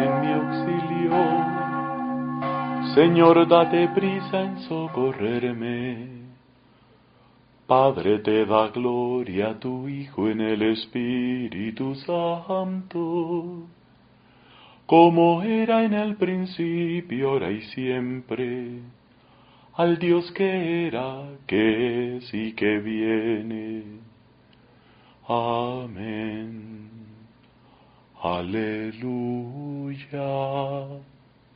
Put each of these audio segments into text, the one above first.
en mi auxilio. Señor, date prisa en socorrerme. Padre, te da gloria a tu Hijo en el Espíritu Santo, como era en el principio, ahora y siempre, al Dios que era, que es y que viene. Amén. Aleluya.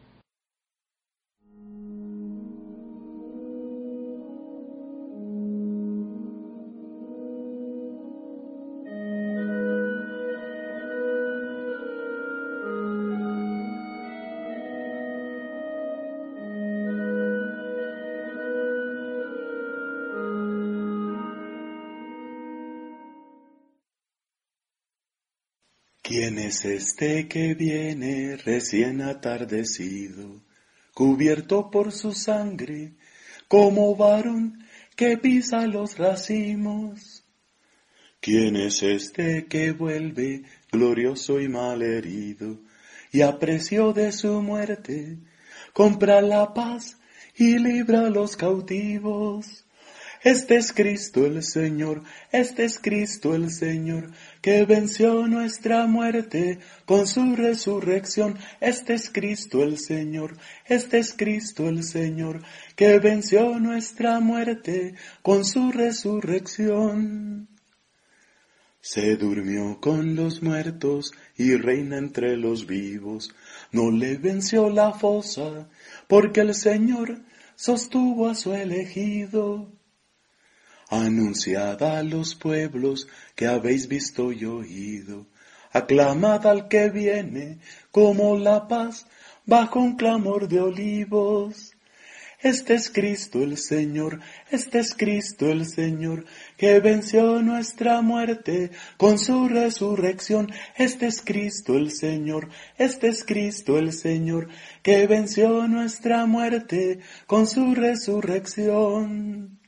¿Quién es este que viene recién atardecido, cubierto por su sangre, como varón que pisa los racimos? ¿Quién es este que vuelve glorioso y malherido, y a precio de su muerte compra la paz y libra a los cautivos? Este es Cristo el Señor, este es Cristo el Señor, que venció nuestra muerte con su resurrección. Este es Cristo el Señor, este es Cristo el Señor, que venció nuestra muerte con su resurrección. Se durmió con los muertos y reina entre los vivos. No le venció la fosa, porque el Señor sostuvo a su elegido. Anunciad a los pueblos que habéis visto y oído. Aclamad al que viene como la paz bajo un clamor de olivos. Este es Cristo el Señor, este es Cristo el Señor, que venció nuestra muerte con su resurrección. Este es Cristo el Señor, este es Cristo el Señor, que venció nuestra muerte con su resurrección.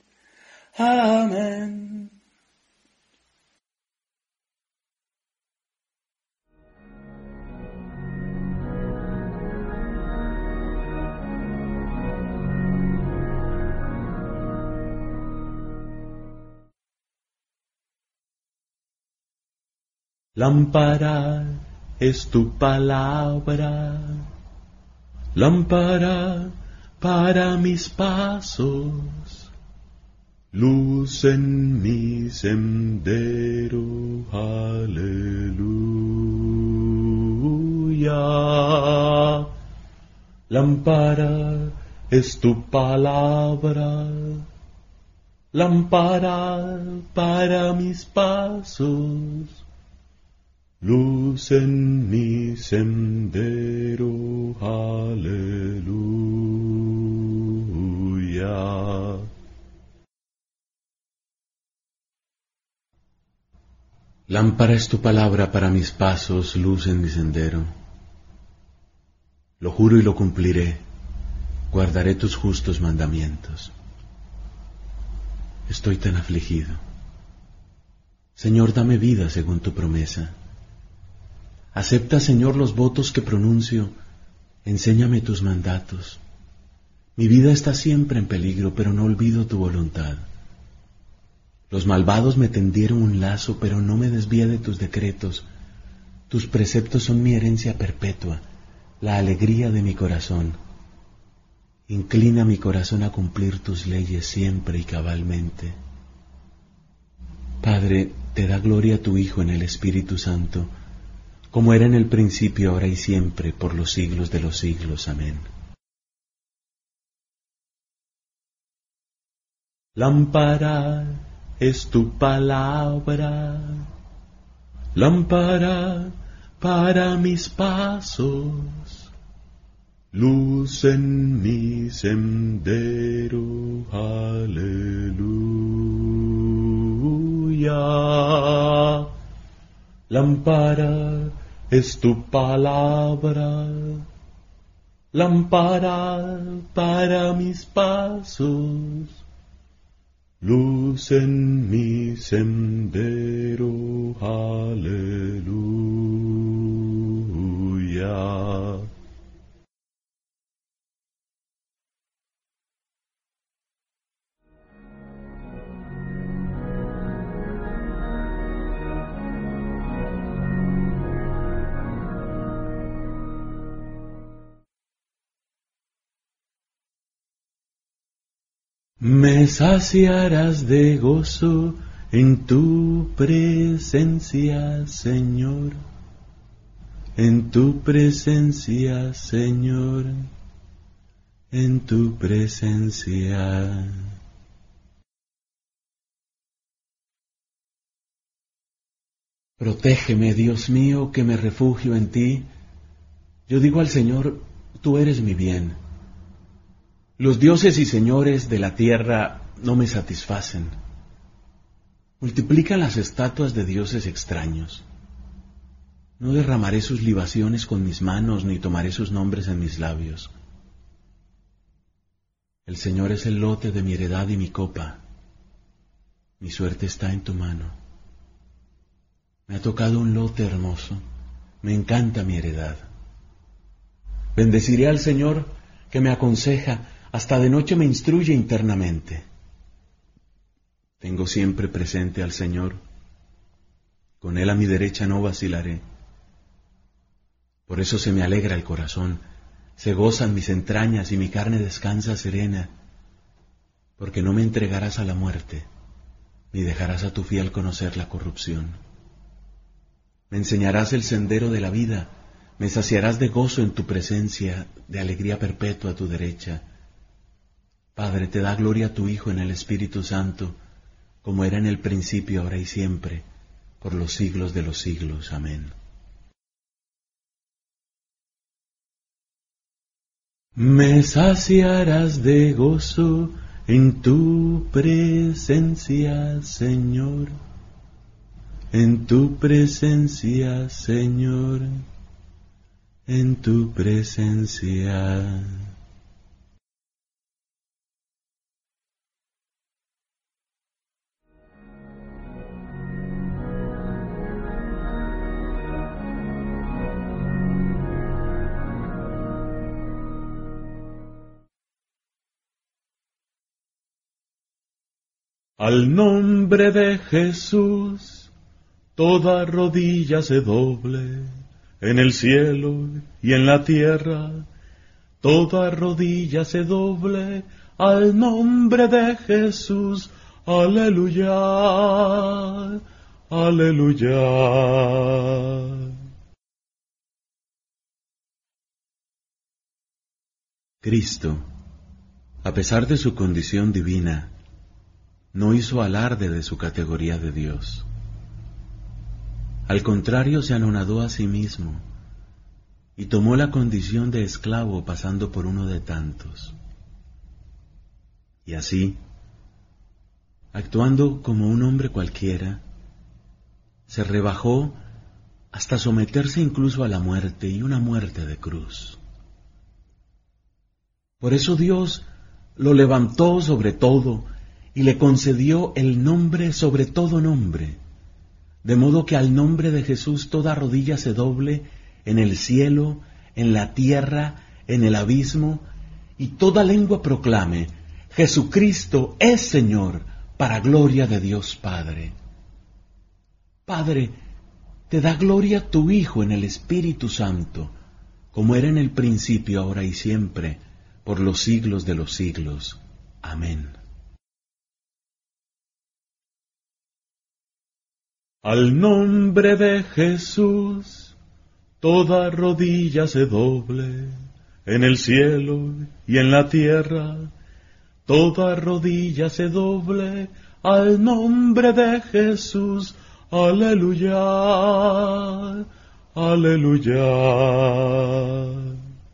Amén. Lámpara es tu palabra, lámpara para mis pasos, luz en mi sendero. Aleluya. Lámpara es tu palabra, lámpara para mis pasos, luz en mi sendero. Aleluya. Lámpara es tu palabra para mis pasos, luz en mi sendero. Lo juro y lo cumpliré, guardaré tus justos mandamientos. Estoy tan afligido. Señor, dame vida según tu promesa. Acepta, Señor, los votos que pronuncio. Enséñame tus mandatos. Mi vida está siempre en peligro, pero no olvido tu voluntad. Los malvados me tendieron un lazo, pero no me desvié de tus decretos. Tus preceptos son mi herencia perpetua, la alegría de mi corazón. Inclina mi corazón a cumplir tus leyes siempre y cabalmente. Padre, te da gloria a tu Hijo en el Espíritu Santo, como era en el principio, ahora y siempre, por los siglos de los siglos. Amén. Lámpara es tu palabra, lámpara para mis pasos, luz en mi sendero. Aleluya. Lámpara es tu palabra, lámpara para mis pasos, luz en mi sendero. Aleluya. Me saciarás de gozo en tu presencia, Señor. En tu presencia, Señor. En tu presencia. Protégeme, Dios mío, que me refugio en ti. Yo digo al Señor, tú eres mi bien. Los dioses y señores de la tierra no me satisfacen. Multiplican las estatuas de dioses extraños. No derramaré sus libaciones con mis manos, ni tomaré sus nombres en mis labios. El Señor es el lote de mi heredad y mi copa. Mi suerte está en tu mano. Me ha tocado un lote hermoso. Me encanta mi heredad. Bendeciré al Señor que me aconseja, hasta de noche me instruye internamente. Tengo siempre presente al Señor. Con Él a mi derecha no vacilaré. Por eso se me alegra el corazón, se gozan mis entrañas y mi carne descansa serena, porque no me entregarás a la muerte, ni dejarás a tu fiel conocer la corrupción. Me enseñarás el sendero de la vida, me saciarás de gozo en tu presencia, de alegría perpetua a tu derecha. Padre, te da gloria a tu Hijo en el Espíritu Santo, como era en el principio, ahora y siempre, por los siglos de los siglos. Amén. Me saciarás de gozo en tu presencia, Señor. En tu presencia, Señor. En tu presencia. Al nombre de Jesús, toda rodilla se doble, en el cielo y en la tierra, toda rodilla se doble, al nombre de Jesús, aleluya, aleluya. Cristo, a pesar de su condición divina, no hizo alarde de su categoría de Dios. Al contrario, se anonadó a sí mismo y tomó la condición de esclavo, pasando por uno de tantos. Y así, actuando como un hombre cualquiera, se rebajó hasta someterse incluso a la muerte, y una muerte de cruz. Por eso Dios lo levantó sobre todo y le concedió el nombre sobre todo nombre, de modo que al nombre de Jesús toda rodilla se doble en el cielo, en la tierra, en el abismo, y toda lengua proclame: Jesucristo es Señor, para gloria de Dios Padre. Padre, te da gloria tu Hijo en el Espíritu Santo, como era en el principio, ahora y siempre, por los siglos de los siglos. Amén. Al nombre de Jesús, toda rodilla se doble, en el cielo y en la tierra, toda rodilla se doble, al nombre de Jesús, aleluya, aleluya.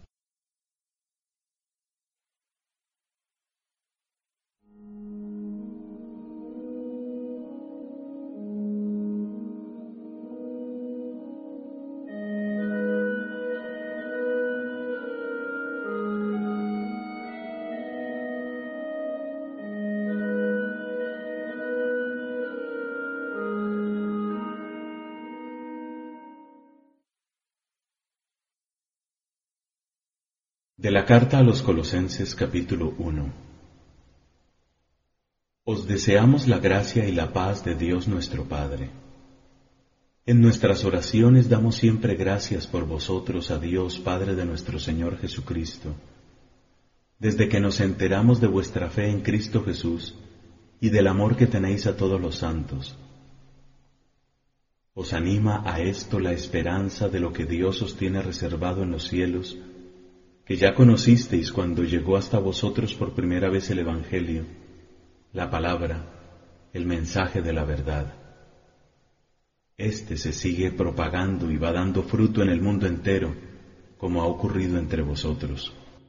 De la carta a los Colosenses, capítulo 1. Os deseamos la gracia y la paz de Dios nuestro Padre. En nuestras oraciones damos siempre gracias por vosotros a Dios, Padre de nuestro Señor Jesucristo, desde que nos enteramos de vuestra fe en Cristo Jesús y del amor que tenéis a todos los santos. Os anima a esto la esperanza de lo que Dios os tiene reservado en los cielos, que ya conocisteis cuando llegó hasta vosotros por primera vez el Evangelio, la palabra, el mensaje de la verdad. Este se sigue propagando y va dando fruto en el mundo entero, como ha ocurrido entre vosotros.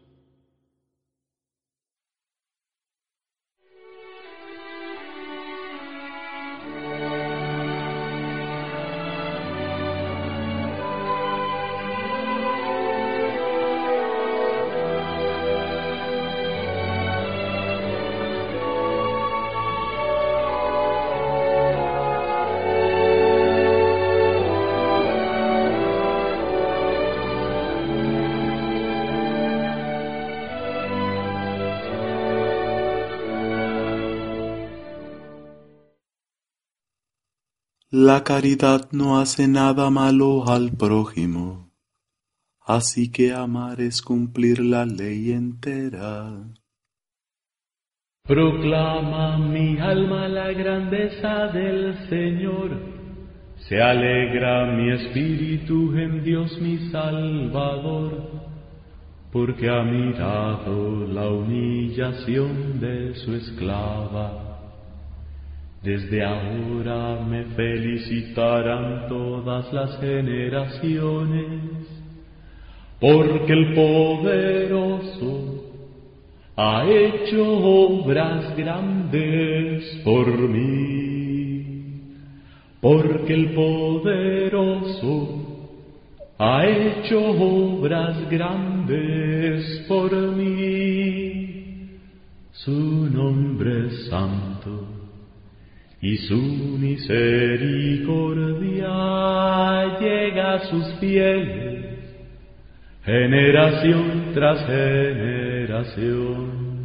La caridad no hace nada malo al prójimo, así que amar es cumplir la ley entera. Proclama mi alma la grandeza del Señor, se alegra mi espíritu en Dios mi Salvador, porque ha mirado la humillación de su esclava. Desde ahora me felicitarán todas las generaciones, porque el poderoso ha hecho obras grandes por mí. Porque el poderoso ha hecho obras grandes por mí. Su nombre es santo y su misericordia llega a sus fieles, generación tras generación.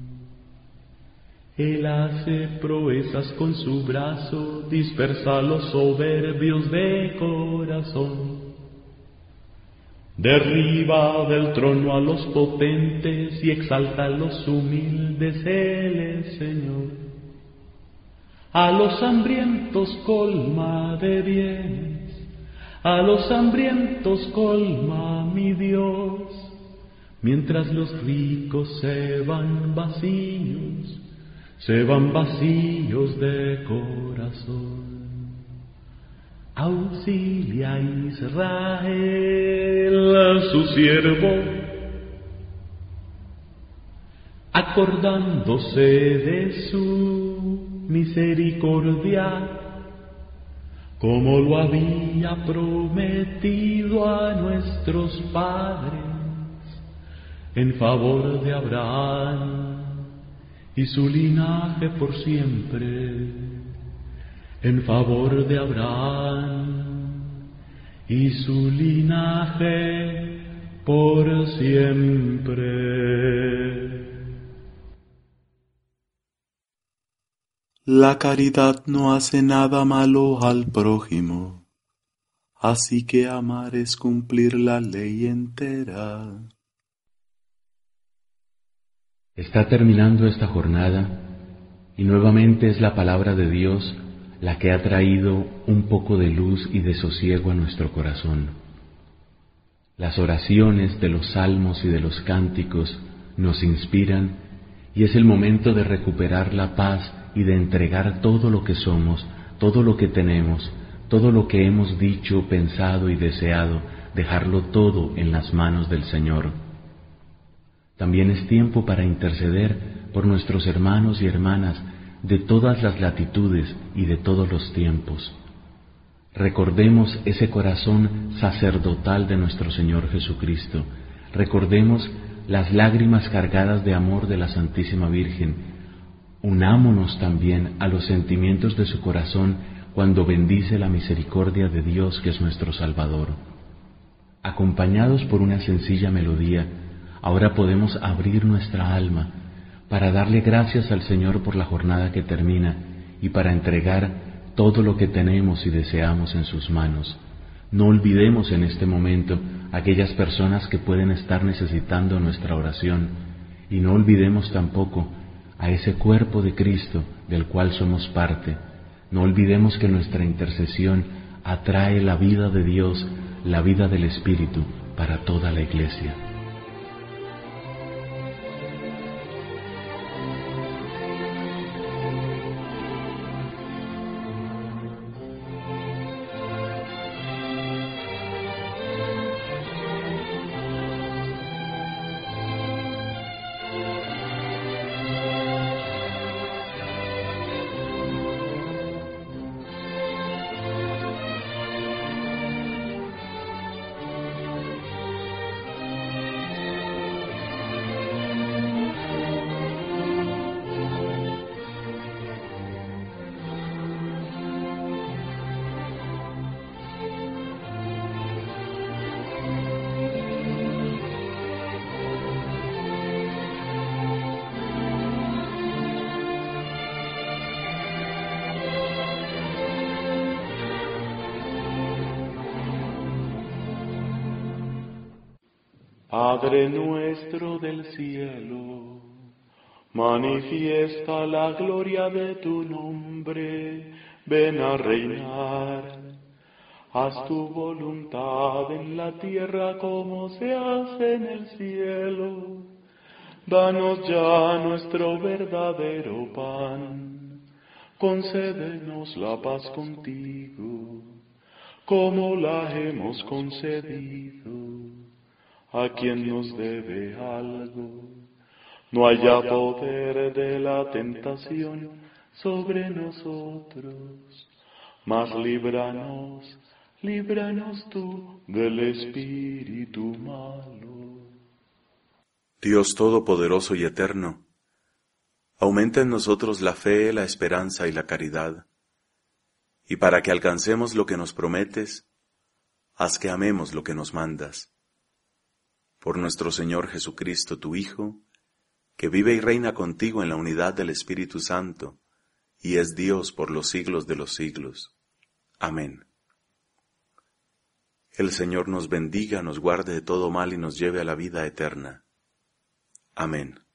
Él hace proezas con su brazo, dispersa a los soberbios de corazón. Derriba del trono a los potentes y exalta a los humildes, Él es Señor. A los hambrientos colma de bienes, a los hambrientos colma mi Dios, mientras los ricos se van vacíos de corazón. Auxilia a Israel, su siervo, acordándose de su misericordia, como lo había prometido a nuestros padres, en favor de Abraham y su linaje por siempre, en favor de Abraham y su linaje por siempre. La caridad no hace nada malo al prójimo, así que amar es cumplir la ley entera. Está terminando esta jornada y nuevamente es la palabra de Dios la que ha traído un poco de luz y de sosiego a nuestro corazón. Las oraciones de los salmos y de los cánticos nos inspiran y es el momento de recuperar la paz y de entregar todo lo que somos, todo lo que tenemos, todo lo que hemos dicho, pensado y deseado, dejarlo todo en las manos del Señor. También es tiempo para interceder por nuestros hermanos y hermanas de todas las latitudes y de todos los tiempos. Recordemos ese corazón sacerdotal de nuestro Señor Jesucristo. Recordemos las lágrimas cargadas de amor de la Santísima Virgen. Unámonos también a los sentimientos de su corazón cuando bendice la misericordia de Dios que es nuestro Salvador. Acompañados por una sencilla melodía, ahora podemos abrir nuestra alma para darle gracias al Señor por la jornada que termina y para entregar todo lo que tenemos y deseamos en sus manos. No olvidemos en este momento aquellas personas que pueden estar necesitando nuestra oración y no olvidemos tampoco a ese cuerpo de Cristo del cual somos parte. No olvidemos que nuestra intercesión atrae la vida de Dios, la vida del Espíritu para toda la Iglesia. Padre nuestro del cielo, manifiesta la gloria de tu nombre, ven a reinar. Haz tu voluntad en la tierra como se hace en el cielo. Danos ya nuestro verdadero pan, concédenos la paz contigo, como la hemos concedido a quien nos debe algo. No haya poder de la tentación sobre nosotros, mas líbranos tú del espíritu malo. Dios Todopoderoso y Eterno, aumenta en nosotros la fe, la esperanza y la caridad, y para que alcancemos lo que nos prometes, haz que amemos lo que nos mandas. Por nuestro Señor Jesucristo, tu Hijo, que vive y reina contigo en la unidad del Espíritu Santo, y es Dios por los siglos de los siglos. Amén. El Señor nos bendiga, nos guarde de todo mal y nos lleve a la vida eterna. Amén.